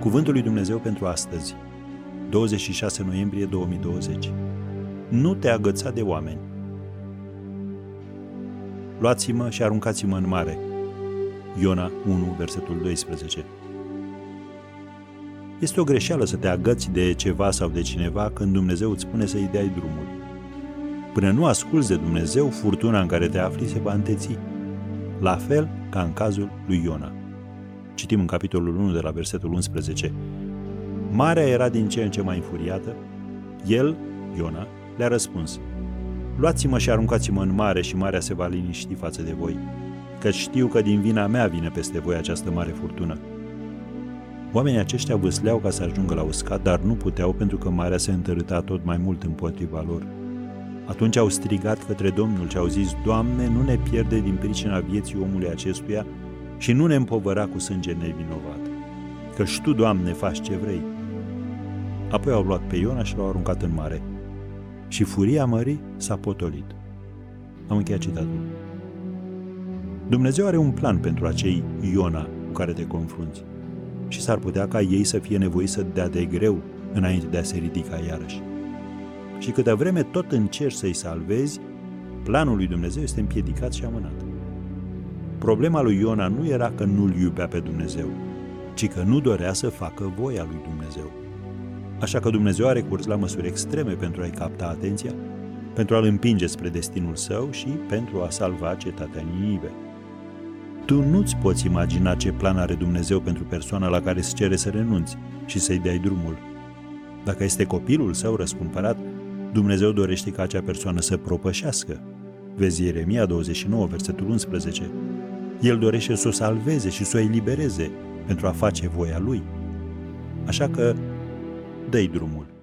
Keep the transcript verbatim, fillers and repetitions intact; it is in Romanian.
Cuvântul lui Dumnezeu pentru astăzi, douăzeci și șase noiembrie două mii douăzeci. Nu te agăța de oameni. Luați-mă și aruncați-mă în mare. Iona unu, versetul doisprezece. Este o greșeală să te agăți de ceva sau de cineva când Dumnezeu îți spune să-i dai drumul. Până nu asculți de Dumnezeu, furtuna în care te afli se va înteți. La fel ca în cazul lui Iona. Citim în capitolul unu de la versetul unsprezece. Marea era din ce în ce mai înfuriată. El, Iona, le-a răspuns: luați-mă și aruncați-mă în mare și marea se va liniști față de voi, căci știu că din vina mea vine peste voi această mare furtună. Oamenii aceștia vâsleau ca să ajungă la uscat, dar nu puteau pentru că marea se întărâta tot mai mult împotriva lor. Atunci au strigat către Domnul și au zis: Doamne, nu ne pierde din pricina vieții omului acestuia și nu ne împovăra cu sânge nevinovat, căci Tu, Doamne, faci ce vrei. Apoi au luat pe Iona și l-au aruncat în mare și furia mării s-a potolit. Am încheiat citatul. Dumnezeu are un plan pentru acei Iona cu care te confrunți și s-ar putea ca ei să fie nevoiți să dea de greu înainte de a se ridica iarăși. Și câtă vreme tot încerci să-i salvezi, planul lui Dumnezeu este împiedicat și amânat. Problema lui Iona nu era că nu-L iubea pe Dumnezeu, ci că nu dorea să facă voia lui Dumnezeu. Așa că Dumnezeu a recurs la măsuri extreme pentru a-i capta atenția, pentru a-l împinge spre destinul său și pentru a salva cetatea Ninive. Tu nu-ți poți imagina ce plan are Dumnezeu pentru persoana la care îți cere să renunți și să-i dai drumul. Dacă este copilul său răscumpărat, Dumnezeu dorește ca acea persoană să propășească. Vezi Ieremia douăzeci și nouă, versetul unsprezece. El dorește să o salveze și să o elibereze pentru a face voia lui. Așa că dă-i drumul.